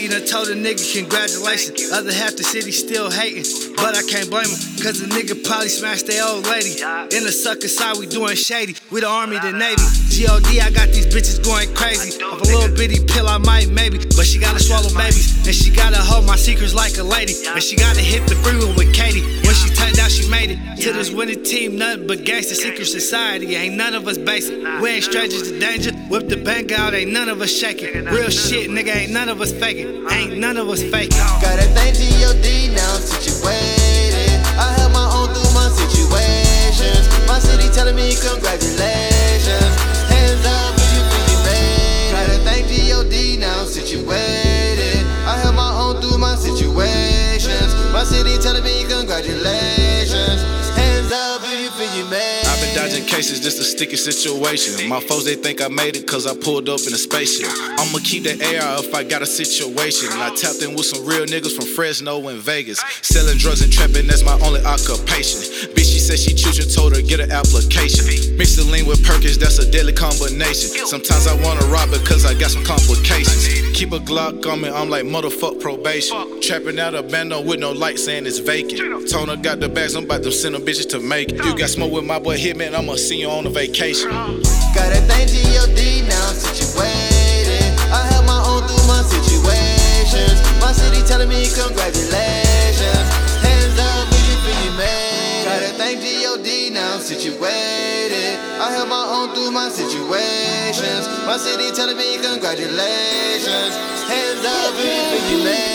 she done told a nigga congratulations. Other half the city still hating, but I can't blame them, cause the nigga probably smashed their old lady. In the sucker side, we doing shady. We the Army, the Navy. G.O.D. I got these bitches going crazy. Off a little bitty pill, I might maybe, but she gotta swallow babies, and she gotta hold my secrets like a lady, and she gotta hit the freeway with Katie. When she turned out, she made it to this winning team, nothing but gangsta secret society. Ain't none of us basic. We ain't strangers to danger. Whip the bank out, ain't none of us shaking. Real shit, nigga, ain't none of us faking. Ain't none of us faking. Got that thing G.O.D. now I'm situated. I held my own through my situations. My city telling me congratulations. Hands up if you feel me made. Got that thing G.O.D. now I'm situated. I held my own through my situations. My city telling me congratulations. Hands up if you feel you made. I've been dodging cases, just a sticky situation. My foes, they think I made it cause I pulled up in a spaceship. I'ma keep the AR if I got a situation. I tapped in with some real niggas from Fresno and Vegas. Selling drugs and trapping, that's my only occupation. Bitch, she said she children, told her get an application. Mix the lean with Perkins, that's a deadly combination. Sometimes I wanna rob it cause I got some complications. Keep a Glock on me, I'm like motherfuck probation. Trapping out a bando with no light saying it's vacant. Toner got the bags, I'm about to send them bitches to make it. You got smoke with my boy Hitman, I'ma see you on a vacation. Got that thing G.O.D. now I'm situated. I held my own through my situations. My city telling me congratulations. Hands up if you feel you made. Got that thing G.O.D. now I'm situated. I held my own through my situations. My city telling me congratulations. Hands up if you feel you made.